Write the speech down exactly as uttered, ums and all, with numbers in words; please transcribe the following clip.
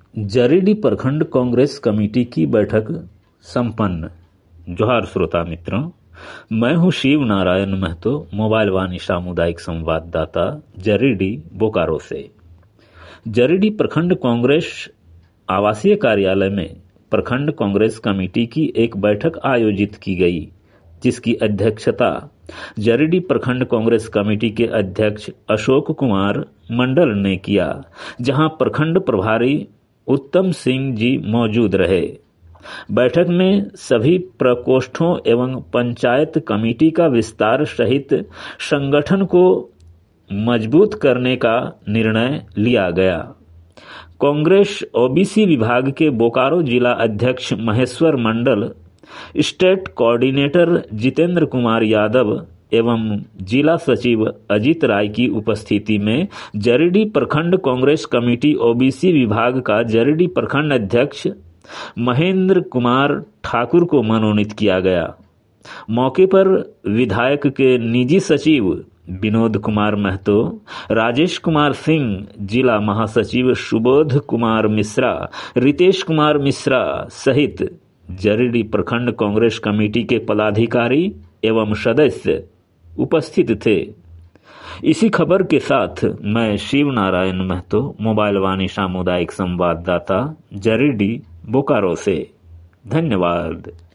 जरीडीह प्रखंड कांग्रेस कमेटी की बैठक संपन्न। जोहार श्रोता मित्रों, मैं हूं शिव नारायण महतो, मोबाइल वाणी सामुदायिक संवाददाता जरीडीह बोकारो से। जरीडीह प्रखंड कांग्रेस आवासीय कार्यालय में प्रखंड कांग्रेस कमेटी की एक बैठक आयोजित की गई, जिसकी अध्यक्षता जरीडीह प्रखंड कांग्रेस कमेटी के अध्यक्ष अशोक कुमार मंडल ने किया, जहां प्रखंड प्रभारी उत्तम सिंह जी मौजूद रहे। बैठक में सभी प्रकोष्ठों एवं पंचायत कमेटी का विस्तार सहित संगठन को मजबूत करने का निर्णय लिया गया। कांग्रेस ओबीसी विभाग के बोकारो जिला अध्यक्ष महेश्वर मंडल, स्टेट कोऑर्डिनेटर जितेंद्र कुमार यादव एवं जिला सचिव अजीत राय की उपस्थिति में जरीडीह प्रखंड कांग्रेस कमेटी ओबीसी विभाग का जरीडीह प्रखंड अध्यक्ष महेंद्र कुमार ठाकुर को मनोनीत किया गया। मौके पर विधायक के निजी सचिव विनोद कुमार महतो, राजेश कुमार सिंह, जिला महासचिव सुबोध कुमार मिश्रा, रितेश कुमार मिश्रा सहित जरीडीह प्रखंड कांग्रेस कमेटी के पदाधिकारी एवं सदस्य उपस्थित थे। इसी खबर के साथ मैं शिव नारायण महतो, मोबाइल वाणी सामुदायिक संवाददाता जरीडीह बोकारो से। धन्यवाद।